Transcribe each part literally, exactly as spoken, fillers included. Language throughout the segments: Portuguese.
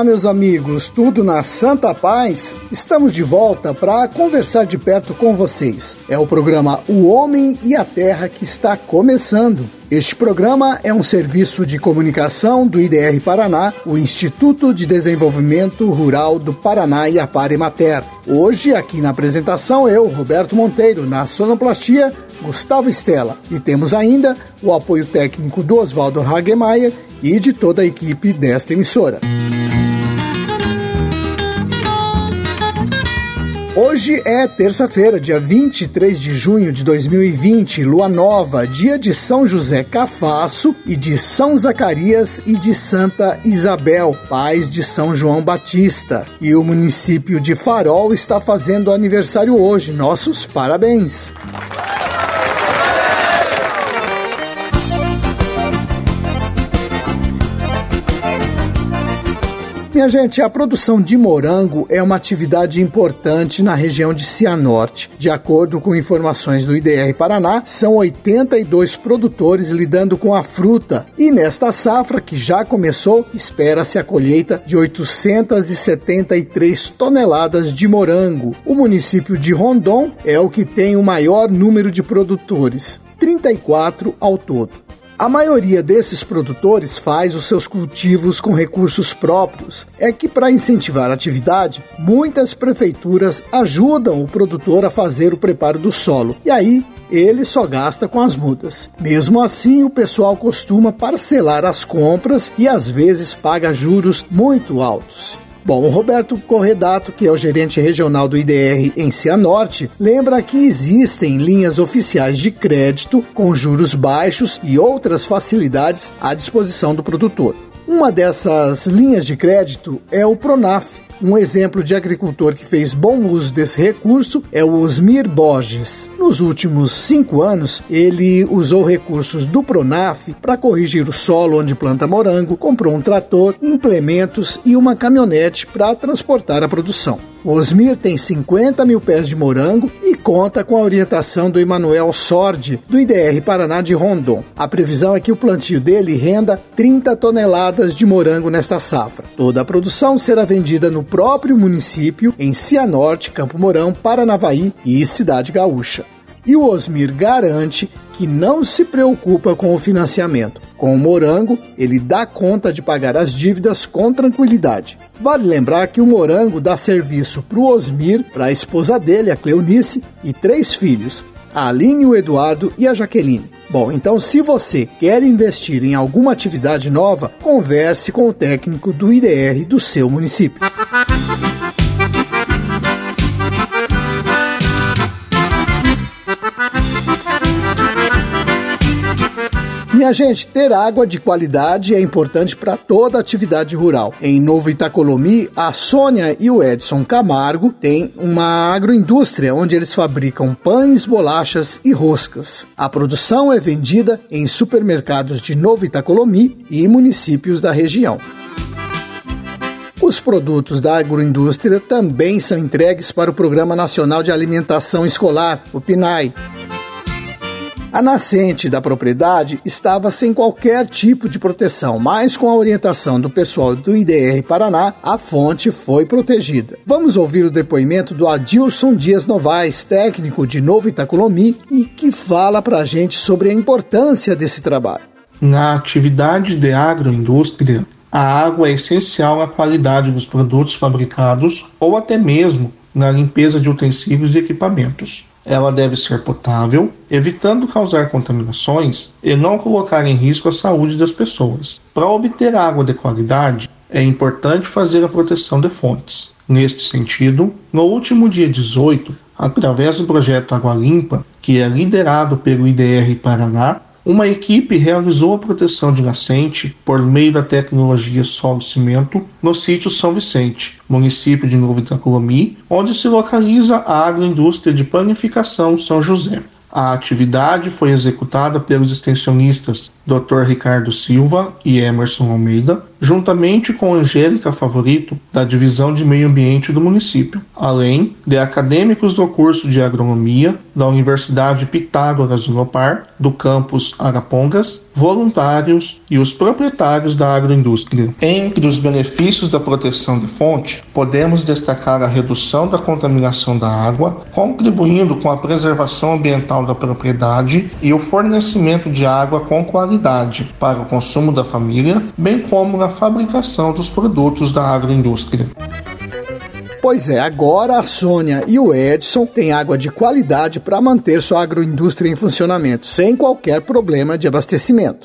Olá, meus amigos, tudo na Santa Paz? Estamos de volta para conversar de perto com vocês. É o programa O Homem e a Terra que está começando. Este programa é um serviço de comunicação do I D R Paraná, o Instituto de Desenvolvimento Rural do Paraná e Apar Emater. Hoje, aqui na apresentação, eu, Roberto Monteiro, na sonoplastia, Gustavo Stella. E temos ainda o apoio técnico do Oswaldo Hagemeyer e de toda a equipe desta emissora. Hoje é terça-feira, dia vinte e três de junho de dois mil e vinte, lua nova, dia de São José Cafasso e de São Zacarias e de Santa Isabel, pais de São João Batista. E o município de Farol está fazendo aniversário hoje. Nossos parabéns! Minha gente, a produção de morango é uma atividade importante na região de Cianorte. De acordo com informações do I D R Paraná, são oitenta e dois produtores lidando com a fruta. E nesta safra, que já começou, espera-se a colheita de oitocentas e setenta e três toneladas de morango. O município de Rondon é o que tem o maior número de produtores, trinta e quatro ao todo. A maioria desses produtores faz os seus cultivos com recursos próprios. É que, para incentivar a atividade, muitas prefeituras ajudam o produtor a fazer o preparo do solo. E aí, ele só gasta com as mudas. Mesmo assim, o pessoal costuma parcelar as compras e às vezes paga juros muito altos. Bom, o Roberto Corredato, que é o gerente regional do I D R em Cianorte, lembra que existem linhas oficiais de crédito com juros baixos e outras facilidades à disposição do produtor. Uma dessas linhas de crédito é o Pronaf. Um exemplo de agricultor que fez bom uso desse recurso é o Osmir Borges. Nos últimos cinco anos, ele usou recursos do Pronaf para corrigir o solo onde planta morango, comprou um trator, implementos e uma caminhonete para transportar a produção. O Osmir tem cinquenta mil pés de morango e conta com a orientação do Emanuel Sordi, do I D R Paraná de Rondon. A previsão é que o plantio dele renda trinta toneladas de morango nesta safra. Toda a produção será vendida no próprio município, em Cianorte, Campo Mourão, Paranavaí e Cidade Gaúcha. E o Osmir garante que não se preocupa com o financiamento. Com o morango, ele dá conta de pagar as dívidas com tranquilidade. Vale lembrar que o morango dá serviço para o Osmir, para a esposa dele, a Cleonice, e três filhos, a Aline, o Eduardo e a Jaqueline. Bom, então se você quer investir em alguma atividade nova, converse com o técnico do I D R do seu município. Minha gente, ter água de qualidade é importante para toda atividade rural. Em Novo Itacolomi, a Sônia e o Edson Camargo têm uma agroindústria onde eles fabricam pães, bolachas e roscas. A produção é vendida em supermercados de Novo Itacolomi e municípios da região. Os produtos da agroindústria também são entregues para o Programa Nacional de Alimentação Escolar, o PNAE. A nascente da propriedade estava sem qualquer tipo de proteção, mas com a orientação do pessoal do I D R Paraná, a fonte foi protegida. Vamos ouvir o depoimento do Adilson Dias Novaes, técnico de Novo Itacolomi, e que fala para a gente sobre a importância desse trabalho. Na atividade de agroindústria, a água é essencial à qualidade dos produtos fabricados ou até mesmo na limpeza de utensílios e equipamentos. Ela deve ser potável, evitando causar contaminações e não colocar em risco a saúde das pessoas. Para obter água de qualidade, é importante fazer a proteção de fontes. Neste sentido, no último dia dezoito, através do projeto Água Limpa, que é liderado pelo I D R Paraná, uma equipe realizou a proteção de nascente por meio da tecnologia solo-cimento no sítio São Vicente, município de Novo Itacolomi, onde se localiza a agroindústria de panificação São José. A atividade foi executada pelos extensionistas doutor Ricardo Silva e Emerson Almeida, juntamente com Angélica Favorito, da Divisão de Meio Ambiente do município, além de acadêmicos do curso de Agronomia da Universidade Pitágoras Unopar, do campus Arapongas, voluntários e os proprietários da agroindústria. Entre os benefícios da proteção de fonte, podemos destacar a redução da contaminação da água, contribuindo com a preservação ambiental da propriedade e o fornecimento de água com qualidade para o consumo da família, bem como na fabricação dos produtos da agroindústria. Pois é, agora a Sônia e o Edson têm água de qualidade para manter sua agroindústria em funcionamento, sem qualquer problema de abastecimento.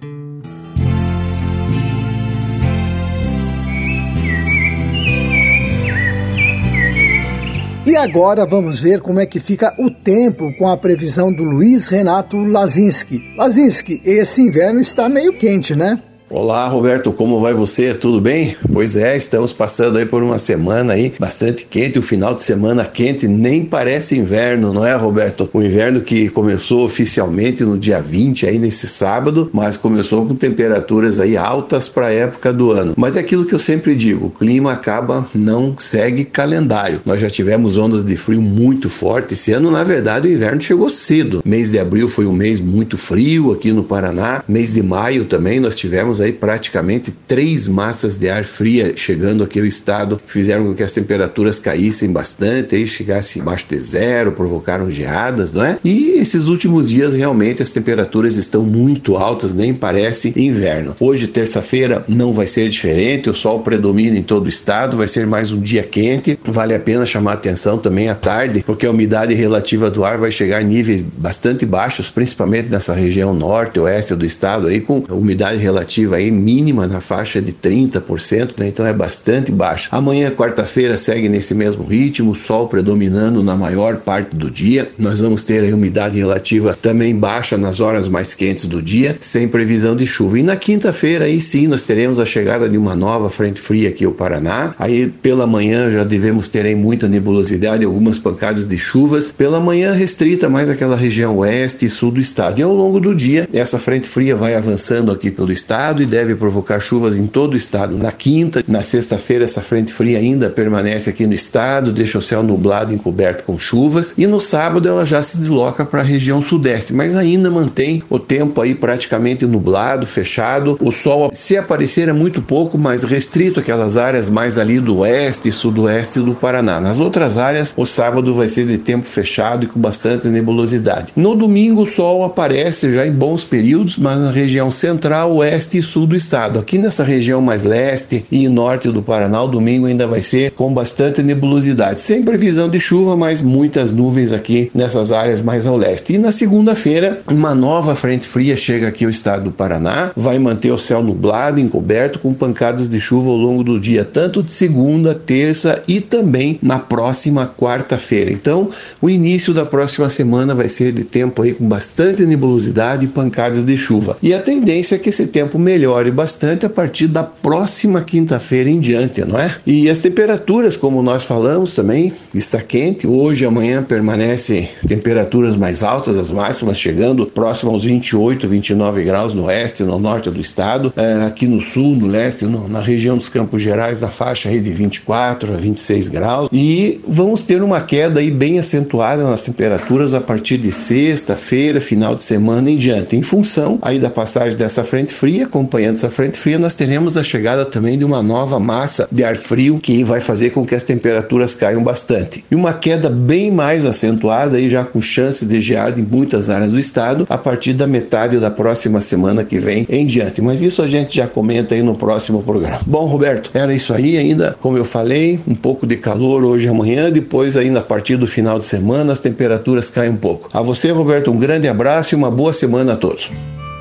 E agora vamos ver como é que fica o tempo com a previsão do Luiz Renato Lazinski. Lazinski, esse inverno está meio quente, né? Olá, Roberto, como vai você? Tudo bem? Pois é, estamos passando aí por uma semana aí bastante quente, o final de semana quente nem parece inverno, não é, Roberto? O inverno que começou oficialmente no dia vinte aí nesse sábado, mas começou com temperaturas aí altas para a época do ano. Mas é aquilo que eu sempre digo, o clima acaba, não segue calendário. Nós já tivemos ondas de frio muito fortes esse ano, na verdade o inverno chegou cedo. Mês de abril foi um mês muito frio aqui no Paraná, mês de maio também nós tivemos aí praticamente três massas de ar fria chegando aqui ao estado, que fizeram com que as temperaturas caíssem bastante, aí chegasse abaixo de zero, provocaram geadas, não é? E esses últimos dias realmente as temperaturas estão muito altas, nem parece inverno. Hoje, terça-feira, não vai ser diferente, o sol predomina em todo o estado, vai ser mais um dia quente, vale a pena chamar atenção também à tarde, porque a umidade relativa do ar vai chegar a níveis bastante baixos, principalmente nessa região norte e oeste do estado, aí com umidade relativa aí mínima na faixa de trinta por cento, né? Então é bastante baixo. Amanhã, quarta-feira, segue nesse mesmo ritmo, sol predominando na maior parte do dia. Nós vamos ter aí umidade relativa também baixa nas horas mais quentes do dia, sem previsão de chuva. E na quinta-feira, aí sim, nós teremos a chegada de uma nova frente fria aqui ao Paraná. Aí pela manhã já devemos ter aí muita nebulosidade, algumas pancadas de chuvas. Pela manhã restrita mais aquela região oeste e sul do estado. E ao longo do dia, essa frente fria vai avançando aqui pelo estado e deve provocar chuvas em todo o estado. Na quinta, na sexta-feira, essa frente fria ainda permanece aqui no estado, deixa o céu nublado, encoberto com chuvas, e no sábado ela já se desloca para a região sudeste, mas ainda mantém o tempo aí praticamente nublado, fechado. O sol, se aparecer, é muito pouco, mas restrito aquelas áreas mais ali do oeste e sudoeste do Paraná. Nas outras áreas, o sábado vai ser de tempo fechado e com bastante nebulosidade. No domingo, o sol aparece já em bons períodos, mas na região central, oeste e sul do estado. Aqui nessa região mais leste e norte do Paraná, o domingo ainda vai ser com bastante nebulosidade, sem previsão de chuva, mas muitas nuvens aqui nessas áreas mais ao leste. E na segunda-feira, uma nova frente fria chega aqui ao estado do Paraná, vai manter o céu nublado, encoberto, com pancadas de chuva ao longo do dia, tanto de segunda, terça e também na próxima quarta-feira. Então, o início da próxima semana vai ser de tempo aí com bastante nebulosidade e pancadas de chuva. E a tendência é que esse tempo melhore bastante a partir da próxima quinta-feira em diante, não é? E as temperaturas, como nós falamos também, está quente. Hoje e amanhã permanecem temperaturas mais altas, as máximas chegando próximo aos vinte e oito, vinte e nove graus no oeste e no norte do estado. É, aqui no sul, no leste, no, na região dos Campos Gerais, na faixa aí de vinte e quatro a vinte e seis graus. E vamos ter uma queda aí bem acentuada nas temperaturas a partir de sexta-feira, final de semana em diante. Em função aí da passagem dessa frente fria, acompanhando essa frente fria, nós teremos a chegada também de uma nova massa de ar frio que vai fazer com que as temperaturas caiam bastante. E uma queda bem mais acentuada, aí já com chance de geada em muitas áreas do estado, a partir da metade da próxima semana que vem em diante. Mas isso a gente já comenta aí no próximo programa. Bom, Roberto, era isso aí ainda, como eu falei, um pouco de calor hoje e amanhã, depois ainda a partir do final de semana as temperaturas caem um pouco. A você, Roberto, um grande abraço e uma boa semana a todos.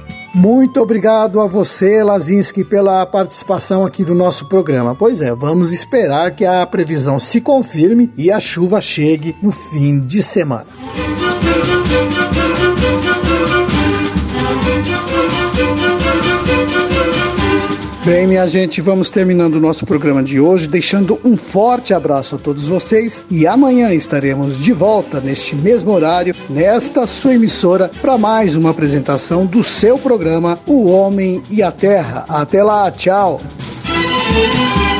Muito obrigado a você, Lazinski, pela participação aqui no nosso programa. Pois é, vamos esperar que a previsão se confirme e a chuva chegue no fim de semana. Bem, minha gente, vamos terminando o nosso programa de hoje, deixando um forte abraço a todos vocês e amanhã estaremos de volta neste mesmo horário, nesta sua emissora, para mais uma apresentação do seu programa O Homem e a Terra. Até lá, tchau!